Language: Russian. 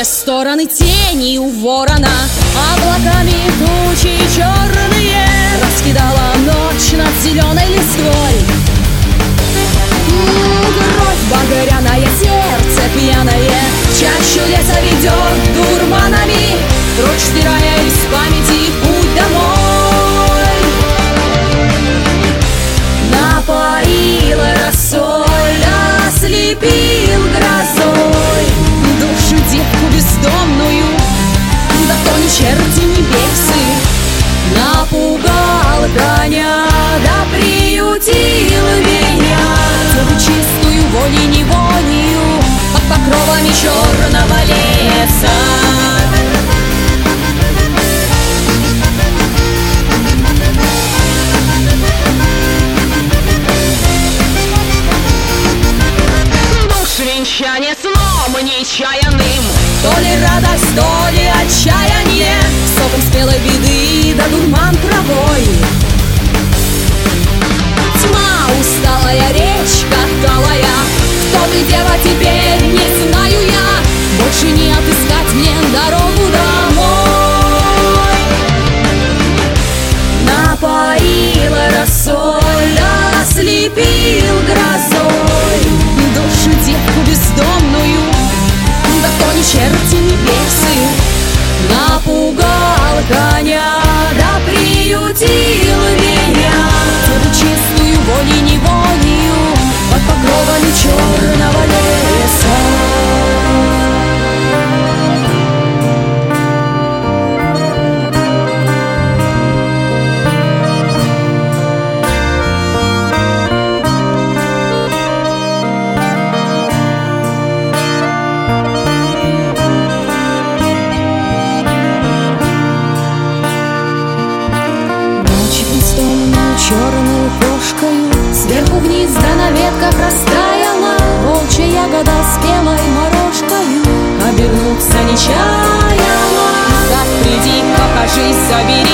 все стороны тени у ворона. Облаками тучи черные раскидала ночь над зеленой листвой. Кровь багряная, сердце пьяное в чащу леса ведет дурманами, прочь стирая из памяти путь домой. Напоила росой, ослепил грозой душу девку бездомную, да то ни черти, ни бесы. Напугал коня, да приютил меня, целую чистую волей-неволею под покровами черного леса. Венчание сном нечаянным, то ли радость, то ли отчаяние, соком спелой беды да дурман травой. Тьма, усталая речка талая, кто ты, дева, теперь не знаю я, больше не отыскать мне дорогу домой. Напоила росой, ослепил грозой душу девку бездомную, да то ни черти, ни бесы. Напугал коня, да приютил меня, целую чистую волей-неволею под покровами черного леса. Черную кошкою сверху вниз, да на ветках растаяла волчья ягода спелой морожкою. Обернуться не чаяла, так приди, покажись, забери